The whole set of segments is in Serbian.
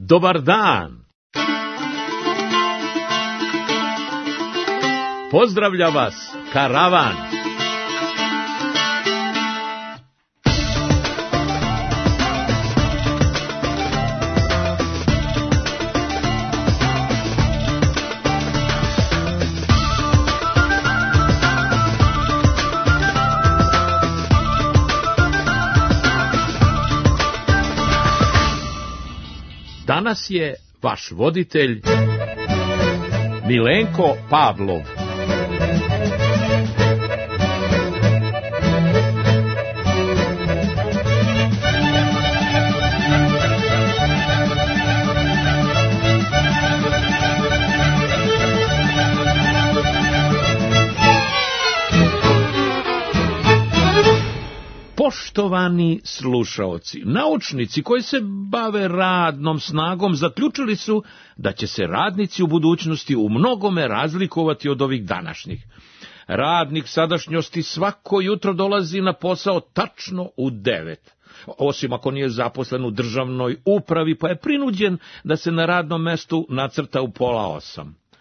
Dobar dan! Pozdravlja vas Karavan. Danas je vaš voditelj Milenko Pavlov. Poštovani slušaoci, naučnici koji se bave radnom snagom zaključili su da će se radnici u budućnosti u mnogome razlikovati od ovih današnjih. Radnik sadašnjosti svako jutro dolazi na posao tačno u 9, osim ako nije zaposlen u državnoj upravi, pa je prinuđen da se na radnom mestu nacrta u 7:30.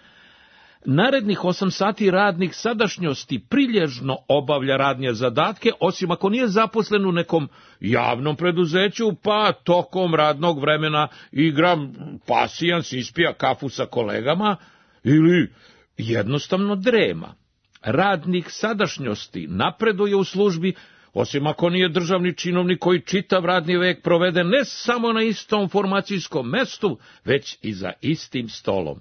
Narednih 8 sati radnik sadašnjosti prilježno obavlja radnje zadatke, osim ako nije zaposlen u nekom javnom preduzeću, pa tokom radnog vremena igra pasijans, ispija kafu sa kolegama ili jednostavno drema. Radnik sadašnjosti napreduje u službi, osim ako nije državni činovnik koji čitav radni vek provede ne samo na istom formacijskom mestu, već i za istim stolom.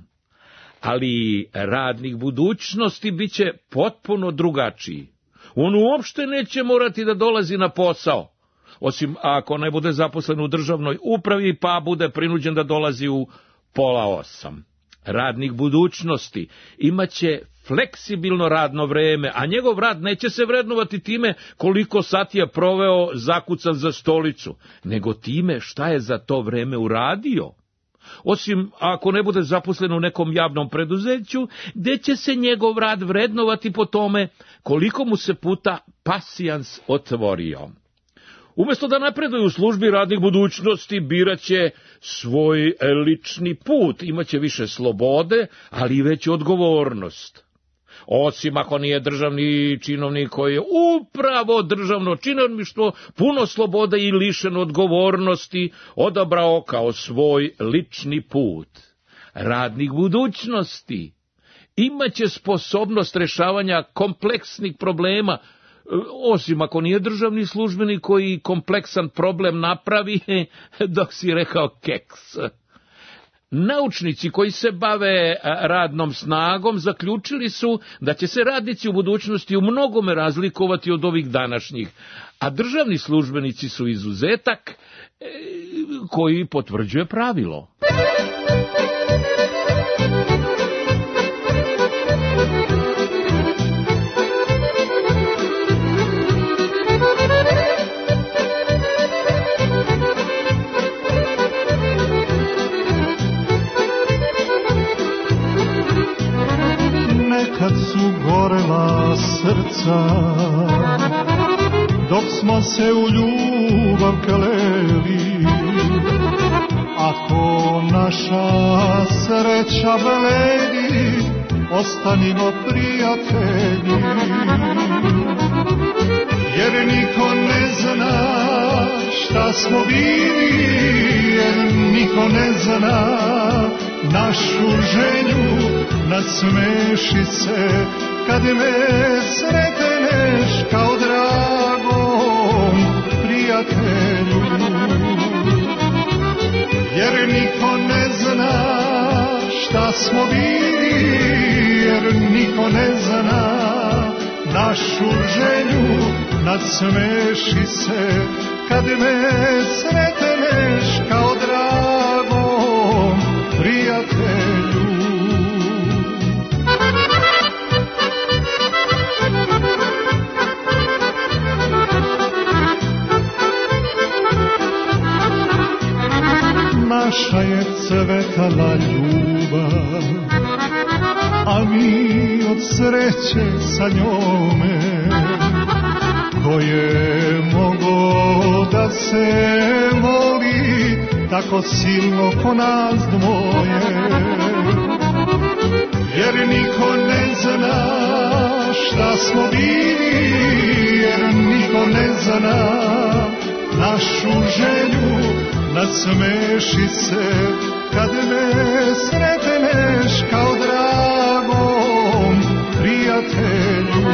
Ali radnik budućnosti bit će potpuno drugačiji. On uopšte neće morati da dolazi na posao, osim ako ne bude zaposlen u državnoj upravi, pa bude prinuđen da dolazi u 7:30. Radnik budućnosti imaće fleksibilno radno vreme, a njegov rad neće se vrednovati time koliko sati je proveo zakucan za stolicu, nego time šta je za to vreme uradio. Osim ako ne bude zaposlen u nekom javnom preduzeću, gde će se njegov rad vrednovati po tome koliko mu se puta pasijans otvorio. Umjesto da napreduje u službi, radnik budućnosti biraće svoj lični put, imaće više slobode, ali i veću odgovornost. Osim ako nije državni činovnik koji je upravo državno činovništvo puno slobode i lišeno odgovornosti odabrao kao svoj lični put. Radnik budućnosti imaće sposobnost rješavanja kompleksnih problema, osim ako nije državni službenik koji kompleksan problem napravi dok si rekao keks. Naučnici koji se bave radnom snagom zaključili su da će se radnici u budućnosti u mnogome razlikovati od ovih današnjih, a državni službenici su izuzetak koji potvrđuje pravilo. Kad su gorela srca, dok smo se u ljubav kleli, ako naša sreća bledi, ostanimo prijatelji. Jer niko ne zna šta smo bili, jer niko ne zna našu želju. Nasmeši se kad me sretneš kao dragom prijatelju. Jer niko ne zna šta smo bili, jer niko ne zna našu želju. Nasmeši se kad me sretneš kao dragom prijatelju. Naša je cvetala ljubav, a mi od sreće sa njome. Ko je mogo da se voli tako silno ko nas dvoje. Jer niko ne zna šta smo bili, jer niko ne zna našu želju. Nasmeši se kad me sretneš kao dragom prijatelju.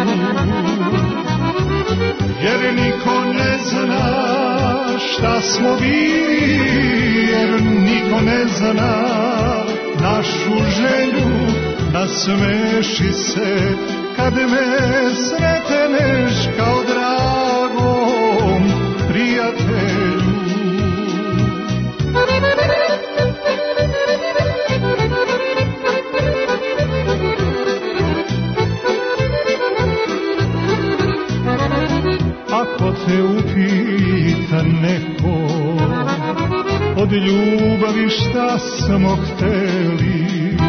Jer niko ne zna šta smo bili, jer niko ne zna našu želju. Nasmeši se kad me sretneš kao dragom prijatelju. Ako te upita neko od ljubavi šta smo hteli,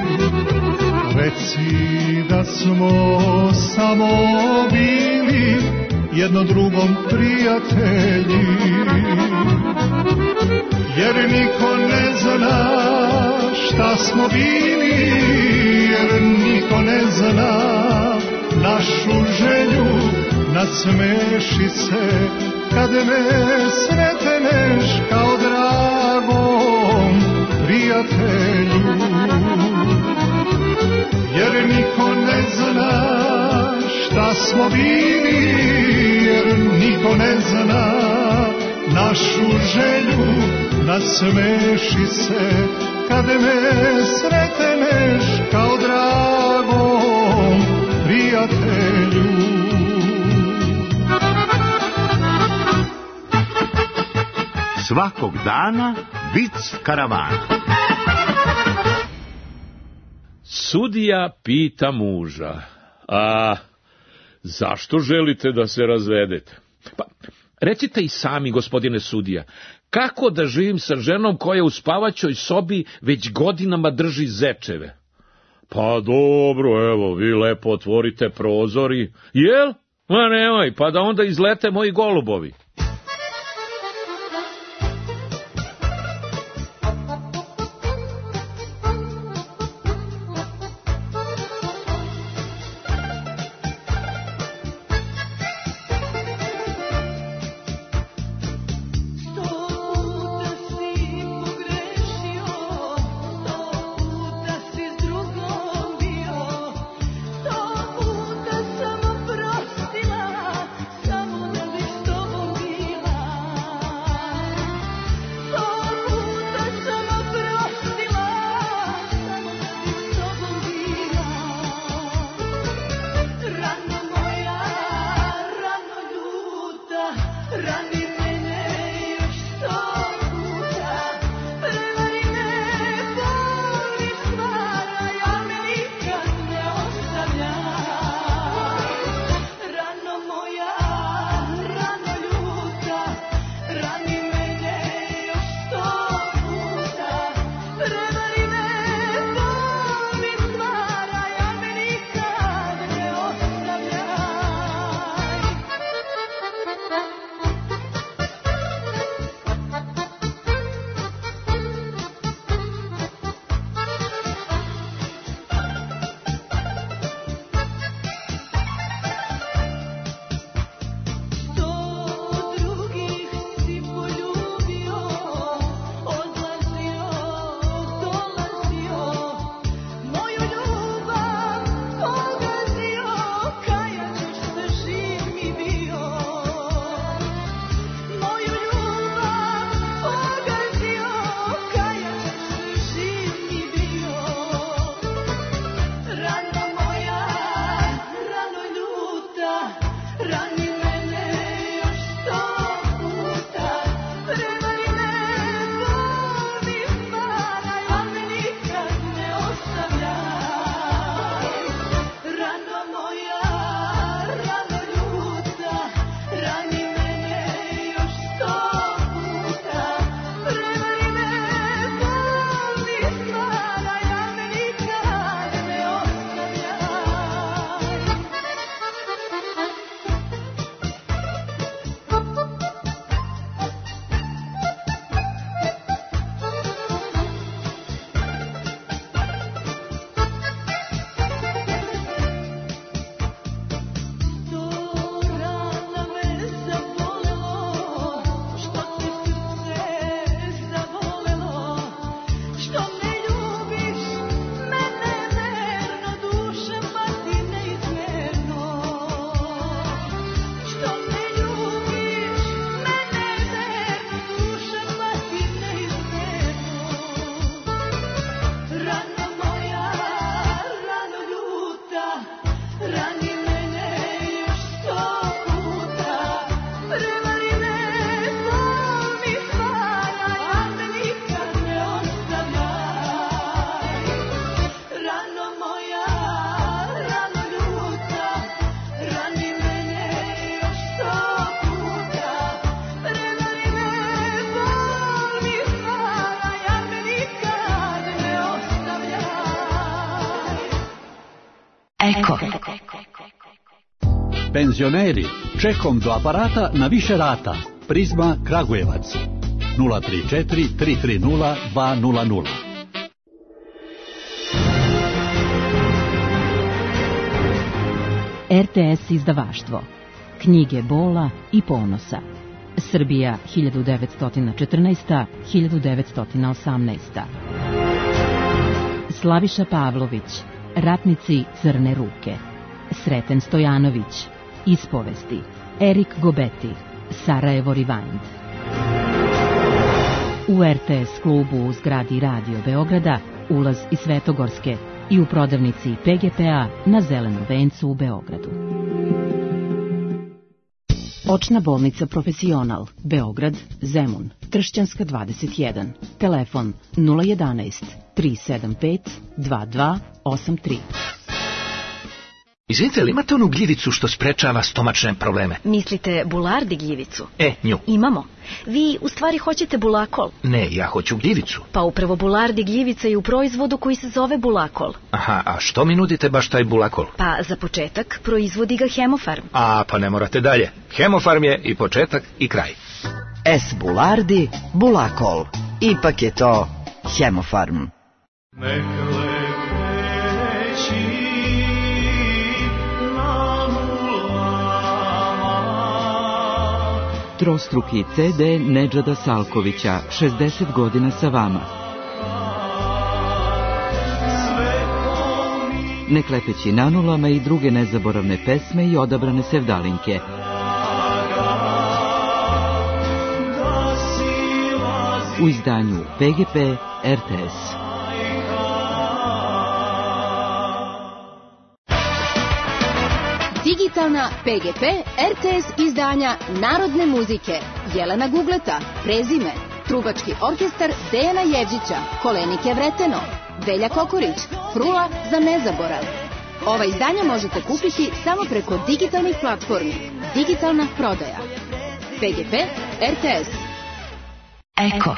reci da smo samo bili jedno drugom prijatelji. Jer niko ne zna šta smo bili, jer niko ne zna našu želju. Nasmeši se kad me sretneš kao dragom prijatelju. Jer niko ne zna šta smo bili, jer niko ne zna našu želju. Nasmeši se kad me sretneš kao dragom prijatelju. Svakog dana vic karavana. Sudija pita muža: a zašto želite da se razvedete? Pa, recite i sami, gospodine sudija, kako da živim sa ženom koja u spavaćoj sobi već godinama drži zečeve? Pa dobro, evo, vi lepo otvorite prozori. Jel? Ma nemoj, pa da onda izlete moji golubovi. Samo ne bi s tobom Eko. Penzioneri, čekom do aparata na više rata. Prizma Kragujevac 034 330 200. RTS izdavaštvo. Knjige bola i ponosa. Srbija 1914-1918. Slaviša Pavlović, Ratnici Crne ruke. Sreten Stojanović, Ispovesti. Erik Gobeti, Sarajevo Rewind. U RTS klubu u zgradi Radio Beograda, ulaz iz Svetogorske i u prodavnici PGP-a na Zelenom vencu u Beogradu. Očna bolnica Profesional, Beograd, Zemun, Tršćanska 21, telefon 011 375 2283. Izvinite, li imate onu gljivicu što sprečava stomačne probleme? Mislite bulardi gljivicu? Nju. Imamo. Vi u stvari hoćete bulakol? Ne, ja hoću gljivicu. Pa upravo bulardi gljivica je u proizvodu koji se zove bulakol. Aha, a što mi nudite baš taj bulakol? Pa za početak proizvodi ga Hemofarm. Pa ne morate dalje. Hemofarm je i početak i kraj. S bulardi, bulakol. Ipak je to Hemofarm. Trostruki CD Nedžada Salkovića, 60 godina sa vama. Neklepeći na nulama i druge nezaboravne pesme i odabrane sevdalinke. U izdanju PGP RTS. Digitalna PGP RTS izdanja narodne muzike. Jelena Gugleta, prezime. Trubački orkestar Dejana Jevđića, Kolenike Vreteno. Velja Kokorić, Frula za nezaborav. Ova izdanja možete kupiti samo preko digitalnih platformi. Digitalna prodaja. PGP RTS. Eko.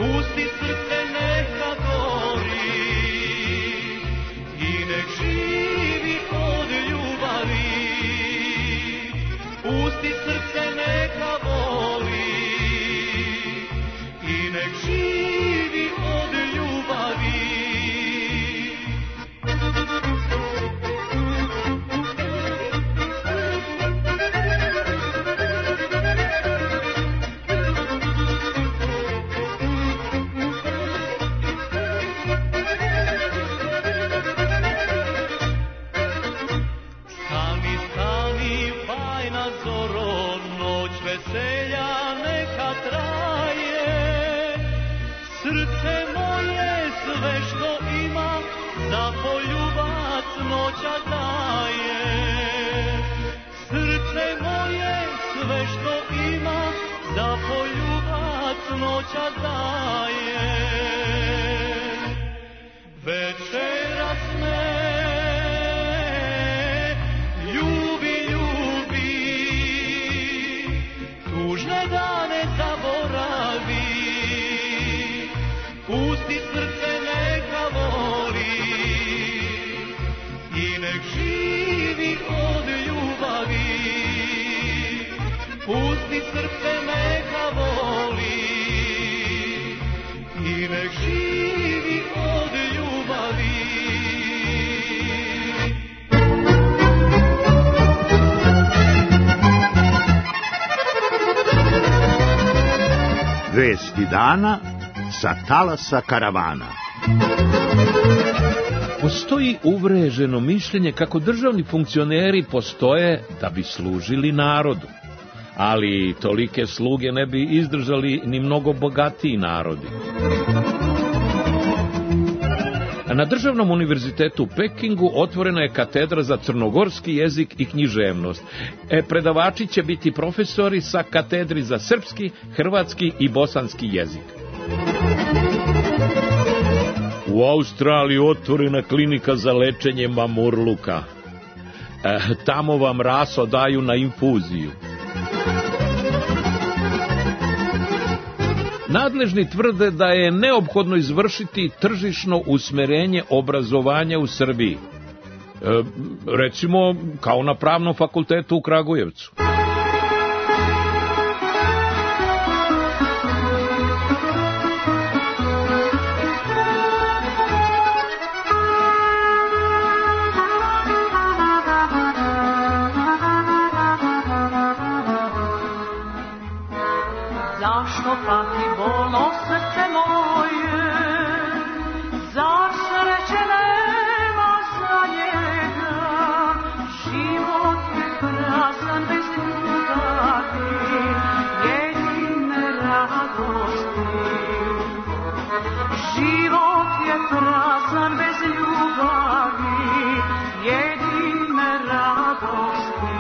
Pusti srce neka gori i nek živi. sve što ima, za poljubac noća daje. Srce moje sve što ima, za poljubac noća daje. Večeras me ljubi, ljubi, tužne dane zaboravi, pusti srce neka voli i nek živi od ljubavi. Pusti srce neka voli i nek živi od ljubavi. Vesti dana sa talasa karavana. Postoji uvreženo mišljenje kako državni funkcioneri postoje da bi služili narodu, ali tolike sluge ne bi izdržali ni mnogo bogatiji narodi. Na Državnom univerzitetu u Pekingu otvorena je katedra za crnogorski jezik i književnost. Predavači će biti profesori sa katedri za srpski, hrvatski i bosanski jezik. U Australiji otvorena klinika za lečenje mamurluka. Tamo vam raso daju na infuziju. Nadležni tvrde da je neophodno izvršiti tržišno usmerenje obrazovanja u Srbiji. Recimo, kao na Pravnom fakultetu u Kragujevcu. Zašto pati bolno srce moje, zar sreće nema za njega, život je prazan bez ljubavi, jedine radosti. Život je prazan bez ljubavi, jedine radosti.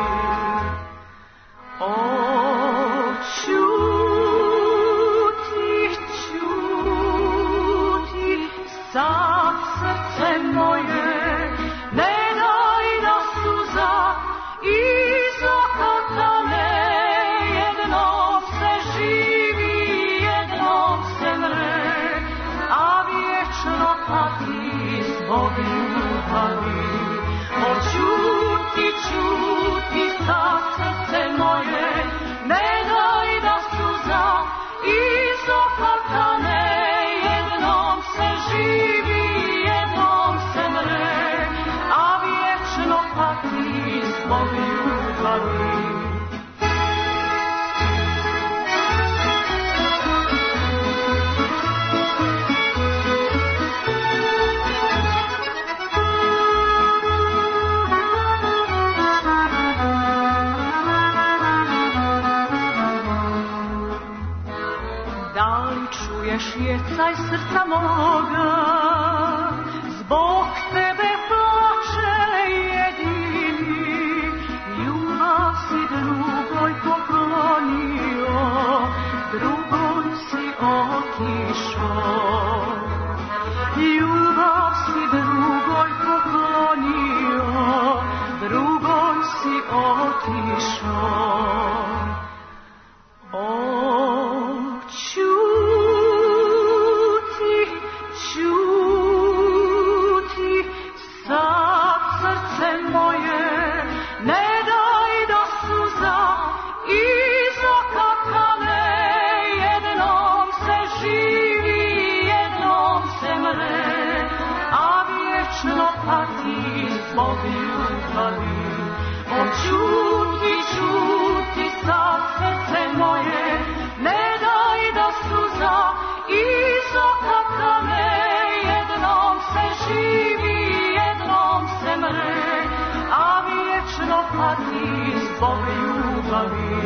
Sad srce moje, ne daj da suza iz oka tane, jednom se živi, jednom se mre, a vječno pati zbog ljubavi. O čuti, čuti, sad srce moje, ne daj da suza iz oka tane, jednom se živi, jednom se mre, a vječno pati zbog ljubavi. Da li čuješ jecaj srca moga, zbog tebe plače jedini, ljubav si drugoj poklonio, drugoj si otišao. Ljubav si drugoj poklonio, drugoj si otišao. Čuti, čuti, sad srce moje, ne daj da suza iz oka tane, jednom se živi, jednom se mre, a vječno pati zbog ljubavi.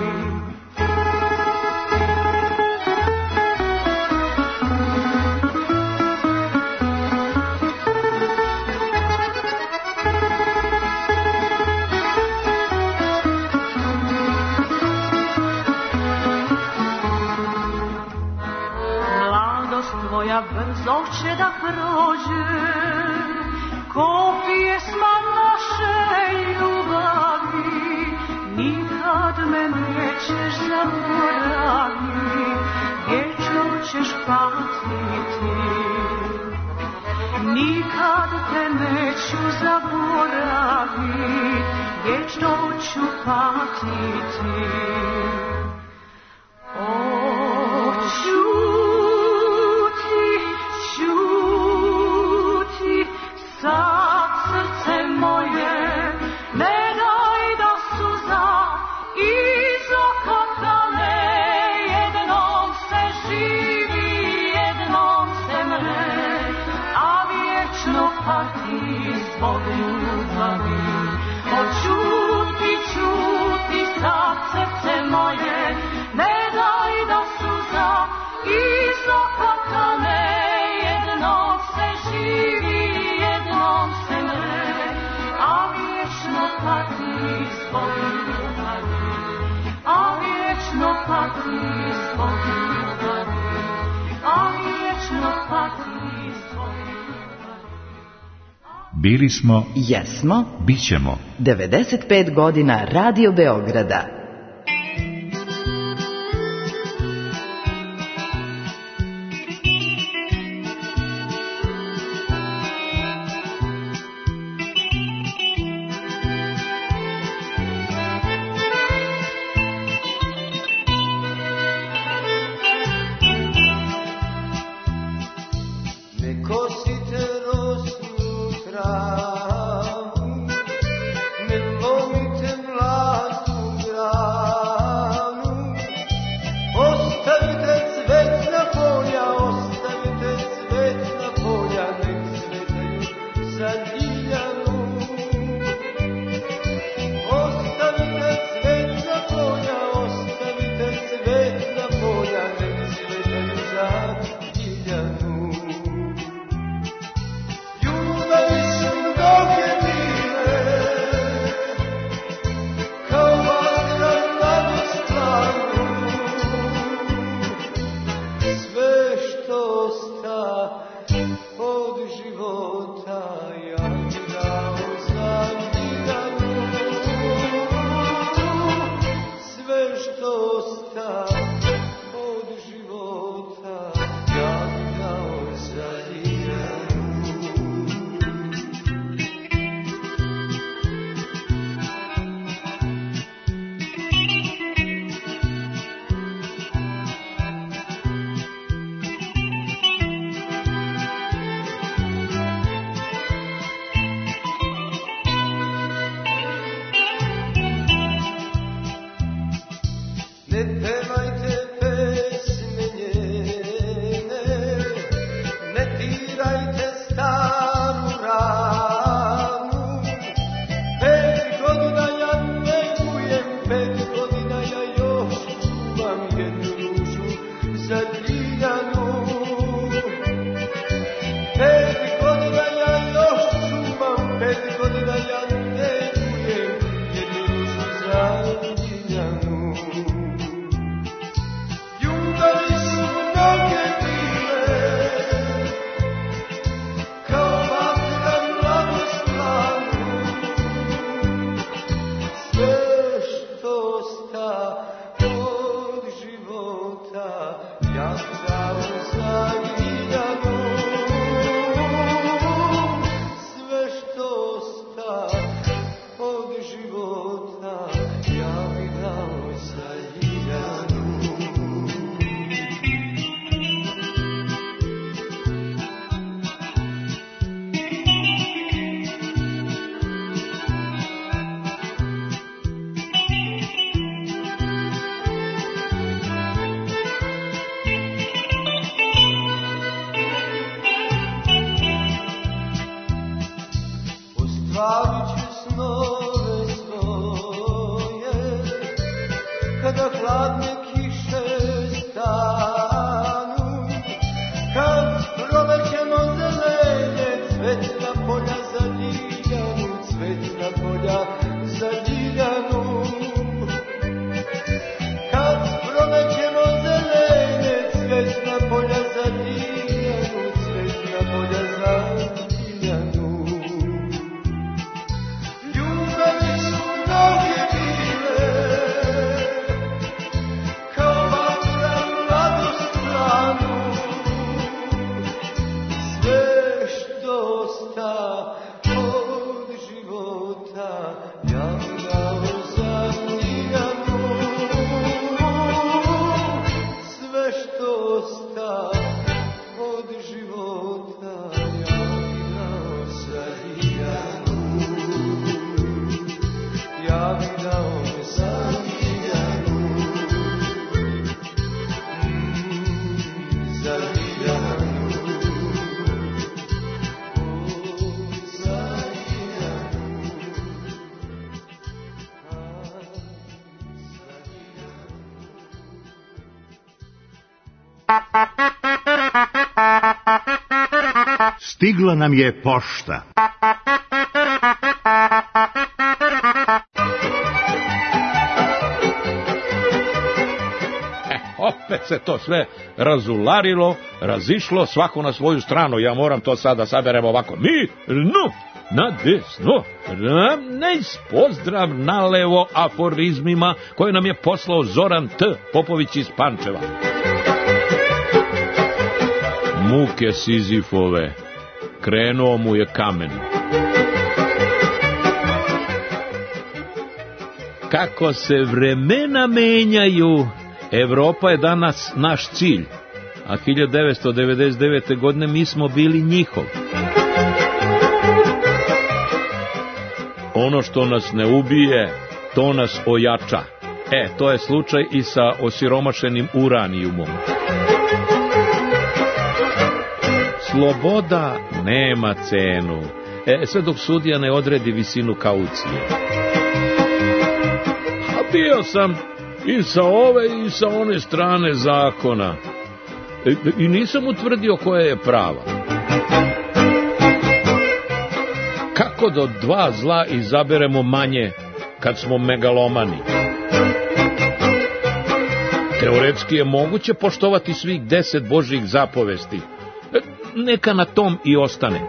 zoće da prođe, ko pjesma naše ljubavi, nikad me nećeš zaboraviti, vječno ćeš patiti. Nikad te neću zaboraviti, vječno ću patiti. O, čuti, sad srce moje, ne daj da suza iz oka tane, jednom se živi, jednom se mre, a vječno pati zbog ljubavi. O, čuti, sad srce moje, ne daj da suza iz oka tane, jednom se živi, jednom se mre, a vječno pati zbog ljubavi, a vječno pati zbog ljubavi, a vječno pati zbog ljubavi. Bili smo, jesmo, bićemo. 95 godina Radio Beograda. Ljubavi su mnoge bile, kao Stigla nam je pošta. Opet se to sve razularilo, razišlo, svako na svoju stranu. Ja moram to sada saberem ovako. Mirno, na desno, ravnejs, pozdrav na levo aforizmima koje nam je poslao Zoran T. Popović iz Pančeva. Muke Sizifove, krenuo mu je kamen. Kako se vremena menjaju, Evropa je danas naš cilj, a 1999. godine mi smo bili njihov. Ono što nas ne ubije, to nas ojača. To je slučaj i sa osiromašenim uranijumom. Sloboda nema cenu, sve dok sudija ne odredi visinu kaucije. A bio sam i sa ove i sa one strane zakona i nisam utvrdio koja je prava. Kako da od dva zla izaberemo manje kad smo megalomani? Teoretski je moguće poštovati svih 10 Božjih zapovesti. Neka na tom i ostane.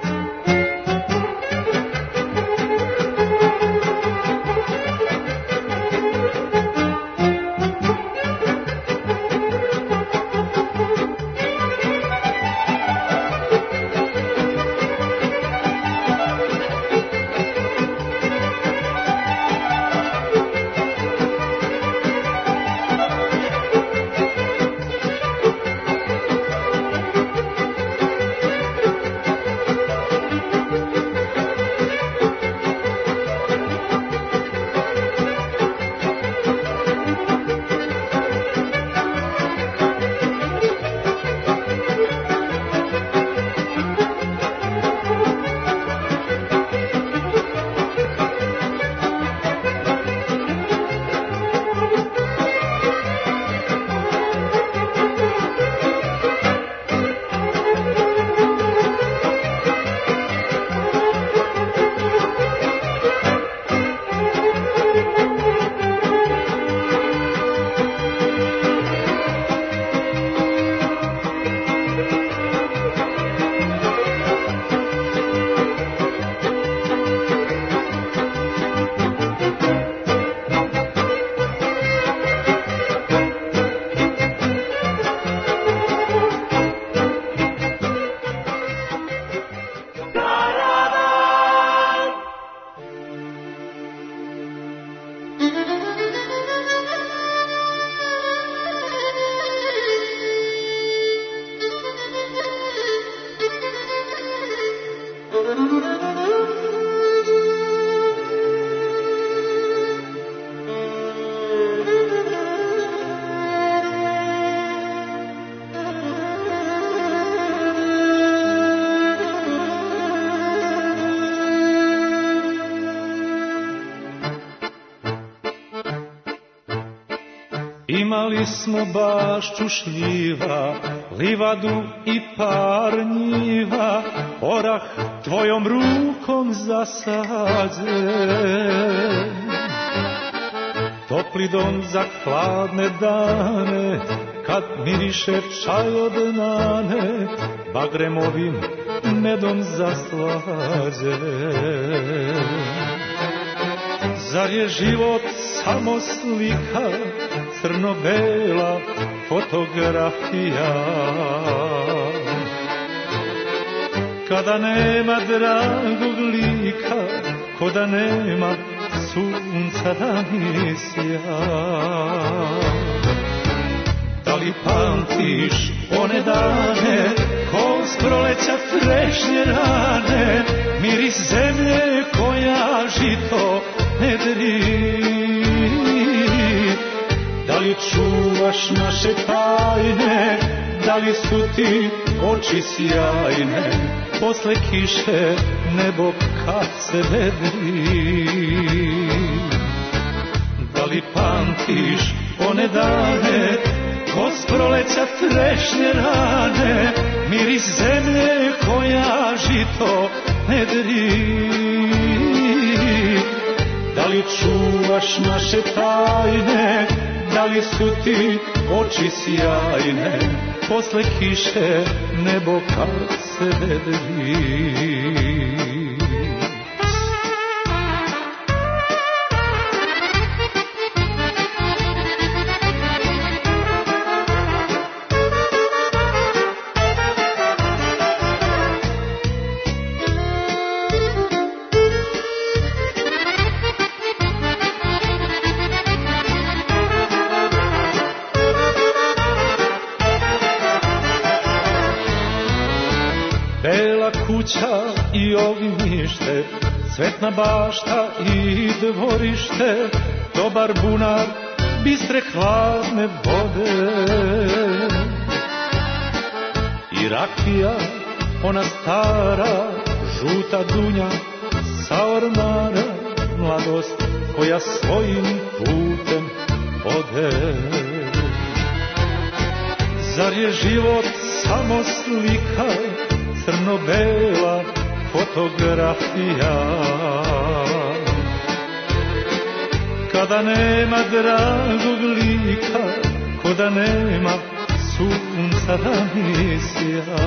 Imali smo bašću šljiva, livadu i par njiva, orah tvojom rukom zasađen. Topli dom za hladne dane, kad miriše čaj od nane, bagremovim medom zaslađen. Zar je život samo slika, crno-bela fotografija? Kada nema dragog lika, ko da nema sunca da mi sja. Da li pamtiš one dane, ko s proleća trešnje rane, miris zemlje koja žito ne dri? Da li čuvaš naše tajne, da li su ti oči sjajne, posle kiše nebo kad se vedri? Da li pamtiš one dane, ko s proleća trešnje rane, miris zemlje koja vedri. Da li čuvaš naše tajne, da li su ti oči sjajne, posle kiše nebo kad se vedri. Kuća i ognjište, cvetna bašta i dvorište, dobar bunar, bistre hladne vode. I rakija, ona stara, žuta dunja sa ormara, mladost koja svojim putem ode. Zar je život samo slika, crno-bela fotografija, kada nema dragog lika, koda nema sunca da mi sja.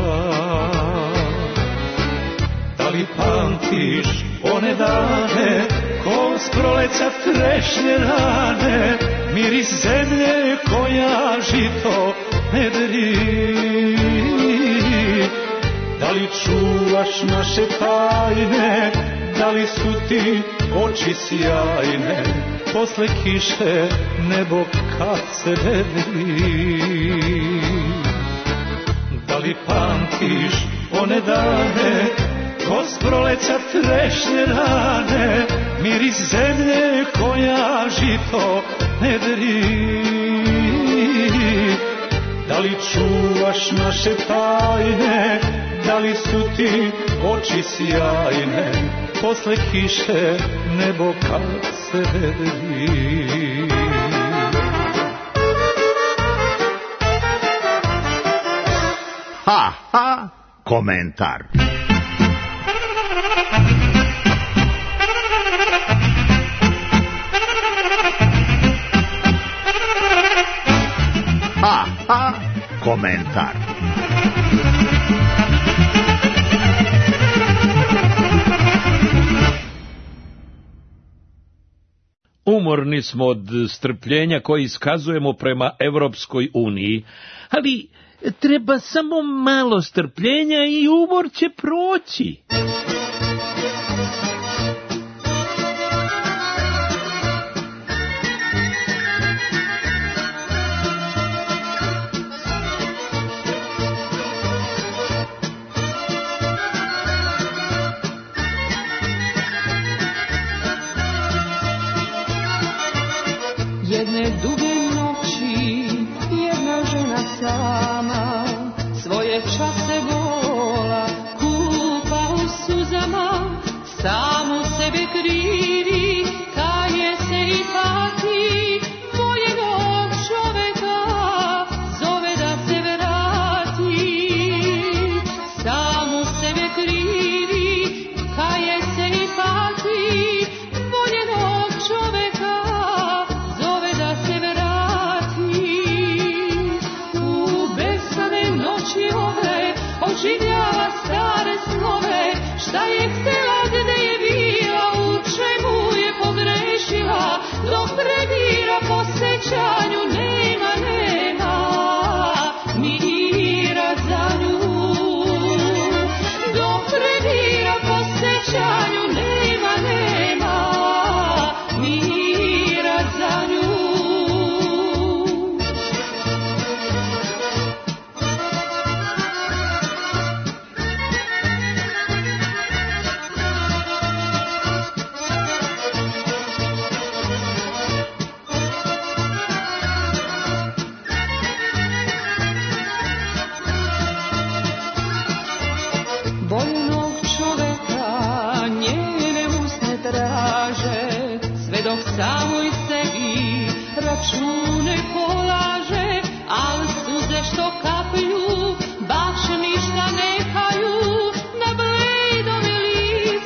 Da li pamtiš one dane, ko s proleća trešnje rane, miris zemlje koja žito ne dri. Da li čuvaš naše tajne, da li su ti oči sjajne, posle kiše nebo kad se vedri. Da li pamtiš one dane, ko s proleća trešnje rane, miris zemlje koja žito ne dri. Da li čuvaš naše tajne, da li su ti oči sjajne, posle kiše nebo kad se vedri. Ha, ha, komentar. Ha, ha, komentar. Umorni smo od strpljenja koje iskazujemo prema Evropskoj uniji, ali treba samo malo strpljenja i umor će proći. Jedne duge noći jedna žena sama svoje čase bola kupa u suzama, samu sebe krivi, kaje se i pati, voljenog čoveka zove da se vrati. Samu sebe krivi, kaje se i pati, voljenog čoveka zove da se vrati. U besane noći ove oživljava stare snove, šta je htjela, gde je bila, u čemu je pogrešila, dok prebira po sećanju nema mira za nju. Dok prebira po sećanju nema mira za nju. Voljenog čoveka njene usne traže, sve dok samoj sebi račune polaže, al suze što kaplju baš ništa ne haju, na bledome licu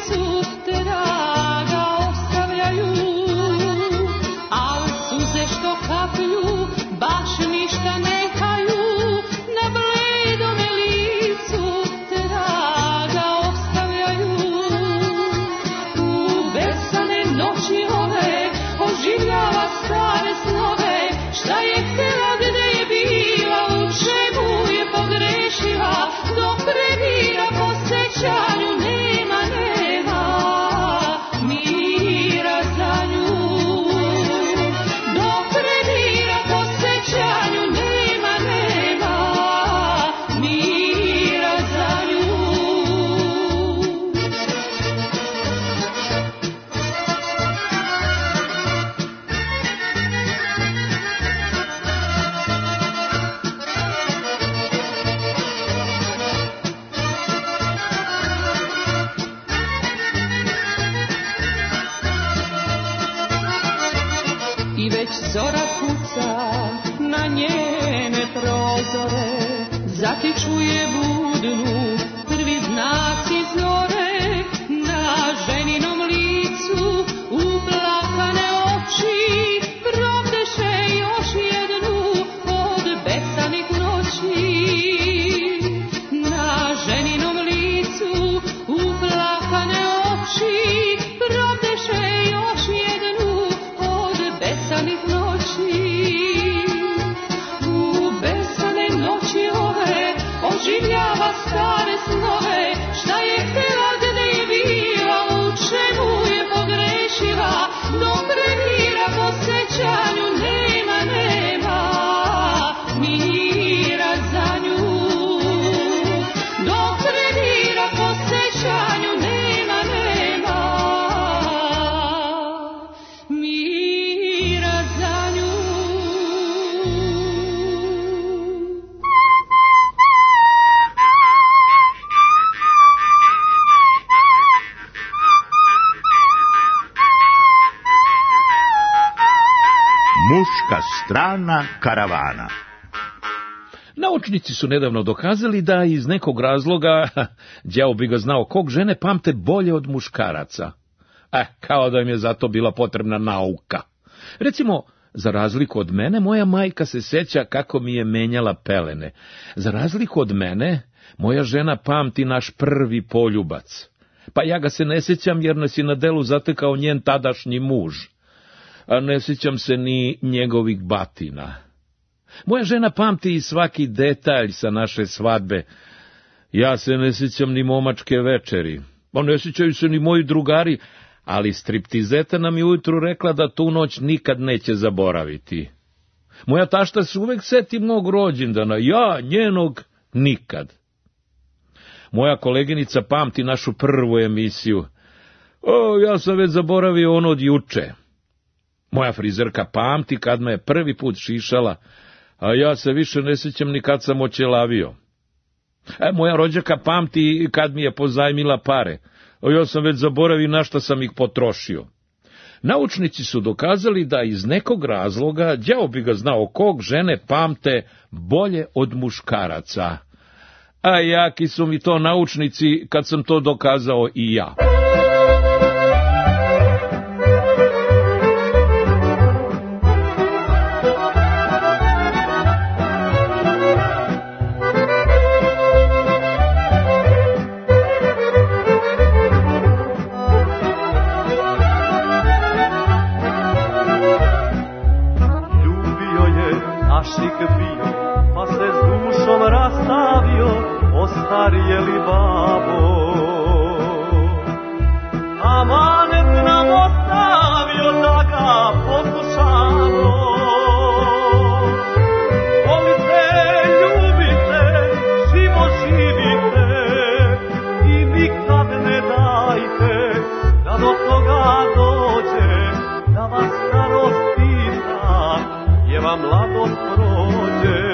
zora kuca na njene prozore, zatičuje budnu prvi znaci zore, na ženinom licu uplakane oči probdeše još jednu od besanih noći. Na ženinom licu uplakane oči probdeše još jednu od besanih noći. U besane noći ove oživljava stare snove, šta je htjela da je bila, u čemu je pogrešila, dok premira po sećanju nema mira za nju. Dok premira po sećanju nema mira za nju. Muška strana karavana. Naučnici su nedavno dokazali da iz nekog razloga, đavo bi ga znao kog, žene pamte bolje od muškaraca. Kao da im je zato bila potrebna nauka. Recimo, za razliku od mene, moja majka se seća kako mi je menjala pelene. Za razliku od mene, moja žena pamti naš prvi poljubac. Pa ja ga se ne sećam jer nas je na delu zatekao njen tadašnji muž. A ne sjećam se ni njegovih batina. Moja žena pamti i svaki detalj sa naše svadbe. Ja se ne sjećam ni momačke večeri. Ne sjećaju se ni moji drugari, ali striptizeta nam je ujutru rekla da tu noć nikad neće zaboraviti. Moja tašta se uvek seti mog rođendana, ja njenog nikad. Moja koleginica pamti našu prvu emisiju. Ja sam već zaboravio ono od juče. Moja frizerka pamti kad me je prvi put šišala, a ja se više ne sjećam ni kad sam oćelavio. Moja rođaka pamti kad mi je pozajmila pare, a ja sam već zaboravio na šta sam ih potrošio. Naučnici su dokazali da iz nekog razloga, đavo bi ga znao kog, žene pamte bolje od muškaraca. A jaki su mi to naučnici kad sam to dokazao i ja. Ostarijeli babo, amanet nam ostavio da ga poslušamo. Volite, ljubite, živo živite i nikad ne dajte da do toga dođe, da vas starost pita, je vam mladost prođe.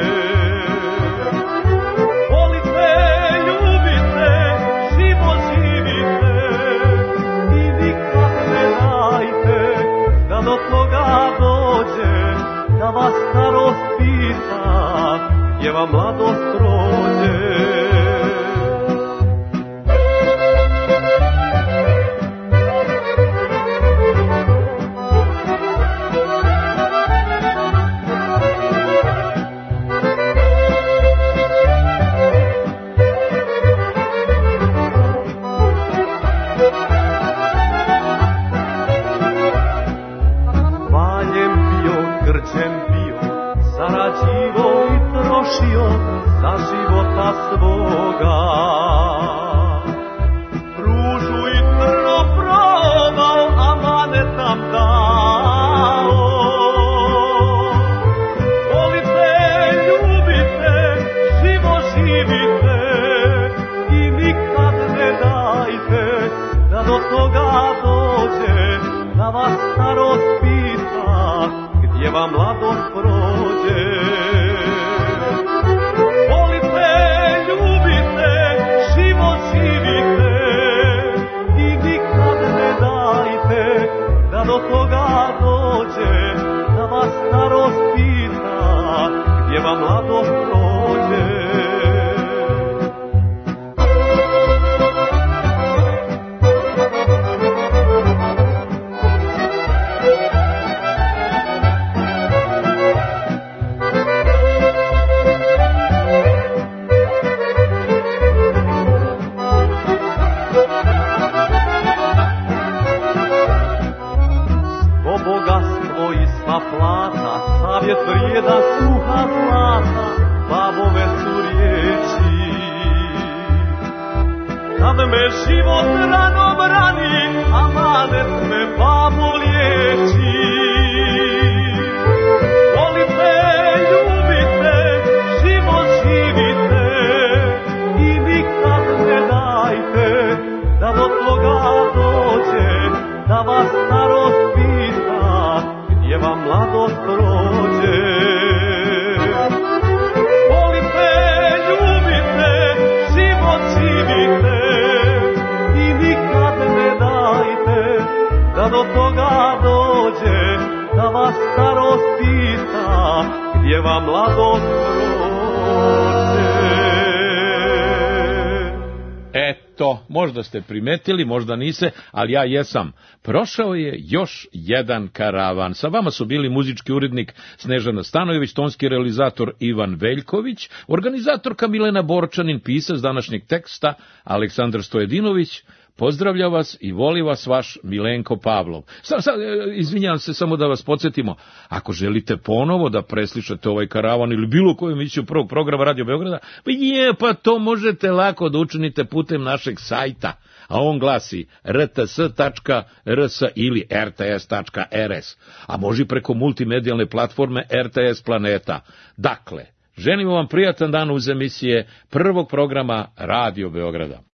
Do toga dođe, da vas starost pita, je vam mladost prođe. Za života svoga ružu i trno probao, amanet nam dao. Volite, ljubite, živo živite i nikad ne dajte da do toga dođe, da vas starost pita, gdje vam mladost prođe. Do toga dođe, da vas kad me život ranom rani, amanet me babo liječi. Volite, ljubite, život živite i nikad ne dajte da do toga dođe, da vas starost pita gdje vam mladost prođe. Volite, ljubite, život živite i nikad ne dajte da do toga dođe, da vas starost pita gdje vam mladost prođe. Eto, možda ste primetili, možda niste, ali ja jesam. Prošao je još jedan karavan. Sa vama su bili muzički urednik Snežana Stanojević, tonski realizator Ivan Veljković, organizatorka Milena Borčanin, pisac današnjeg teksta Aleksandar Stojedinović. Pozdravlja vas i voli vas vaš Milenko Pavlov. Izvinjavam se, samo da vas podsjetimo, ako želite ponovo da preslišate ovaj karavan ili bilo koju emisiju prvog programa Radio Beograda, pa to možete lako da učinite putem našeg sajta, a on glasi rts.rs ili rts.rs, a može preko multimedijalne platforme RTS Planeta. Dakle, želimo vam prijatan dan uz emisije prvog programa Radio Beograda.